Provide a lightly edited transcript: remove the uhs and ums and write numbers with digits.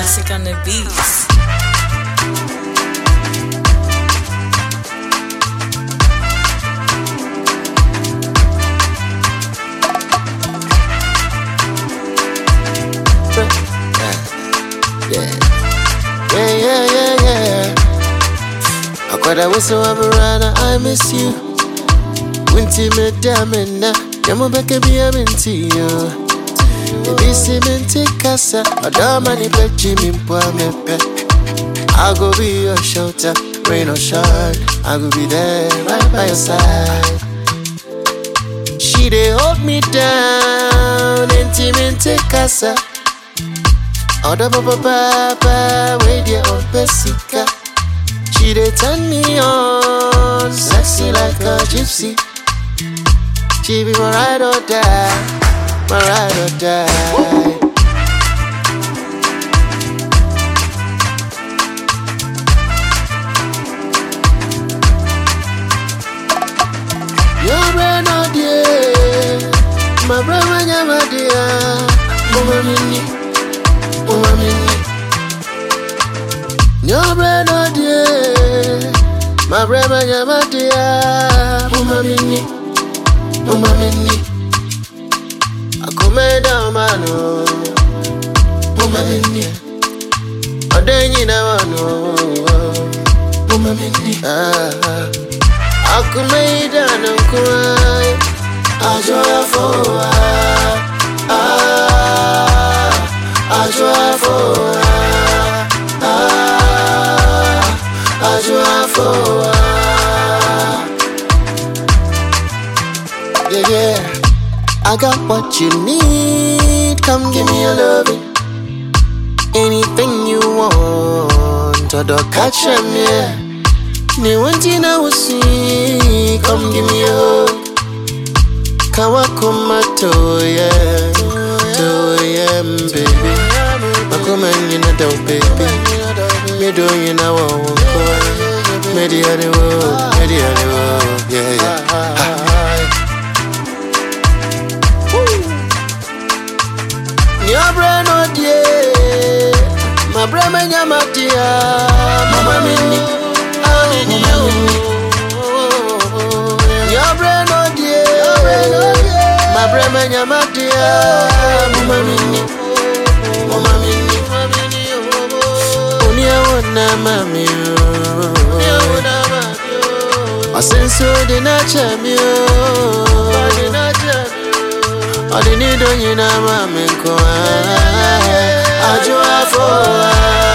Classic on the beats. Yeah. I was so around, I miss you. Winty me damina, Yamo back a be a minty. The cement casa, a damani pet Jimmy Poame pet. I'll go be your shelter, rain or shine. I will be there right by your side. She they hold me down, intimate casa. Oda papa, wait there on Pesica. She they turn me on, sexy like a gypsy. She be my ride or die, my ride or die. Your brain out there, my brother, my dear, Mama Mini. Your brain out there, my brother, my dear, Mama Mini. I come down, mano, Mama Mini. I don't know, Mama Mini. I come down and cry. I try for I try for I try for yeah. I got what you need. Come give me a loving. Anything you want, or don't catch them, yeah. Ni wanti na usi, come give me a hug. Kawakuma toya, baby. Makuma yina do, baby. Me do yina wa wako. Medi aniwo, yeah. Your brain no dear, my brain me nyamatia, Mama Mini. Your brain no dear, my brain me nyamatia, Mama Mini. Onia wana mami, I sense so the nature me. I didn't need on you now, mama. I draw for